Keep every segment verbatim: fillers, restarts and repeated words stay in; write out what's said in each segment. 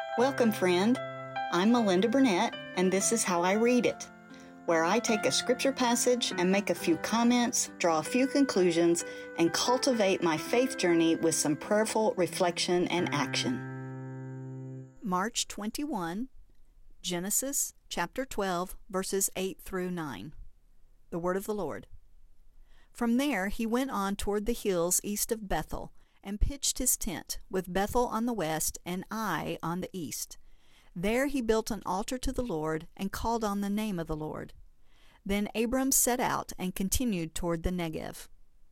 Welcome, friend. I'm Melinda Burnett, and this is How I Read It, where I take a scripture passage and make a few comments, draw a few conclusions, and cultivate my faith journey with some prayerful reflection and action. March twenty-first, Genesis chapter twelve, verses eight through nine. The word of the Lord. From there he went on toward the hills east of Bethel, and pitched his tent, with Bethel on the west and Ai on the east. There he built an altar to the Lord, and called on the name of the Lord. Then Abram set out and continued toward the Negev.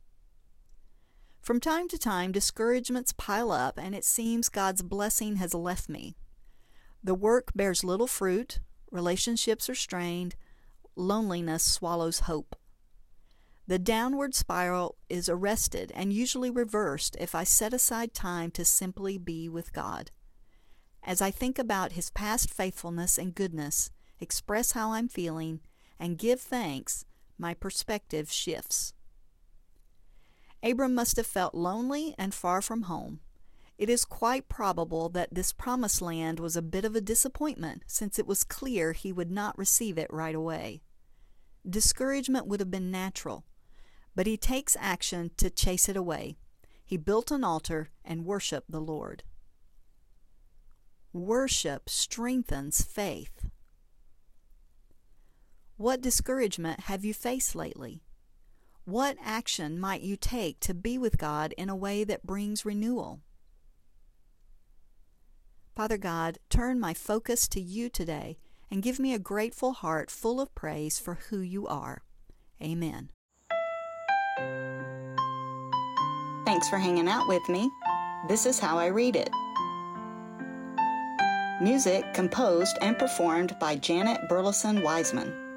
From time to time discouragements pile up, and it seems God's blessing has left me. The work bears little fruit, relationships are strained, loneliness swallows hope. The downward spiral is arrested and usually reversed if I set aside time to simply be with God. As I think about His past faithfulness and goodness, express how I'm feeling, and give thanks, my perspective shifts. Abram must have felt lonely and far from home. It is quite probable that this promised land was a bit of a disappointment, since it was clear he would not receive it right away. Discouragement would have been natural, but he takes action to chase it away. He built an altar and worshiped the Lord. Worship strengthens faith. What discouragement have you faced lately? What action might you take to be with God in a way that brings renewal? Father God, turn my focus to you today and give me a grateful heart full of praise for who you are. Amen. Thanks for hanging out with me. This is How I Read It. Music composed and performed by Janet Burleson Wiseman.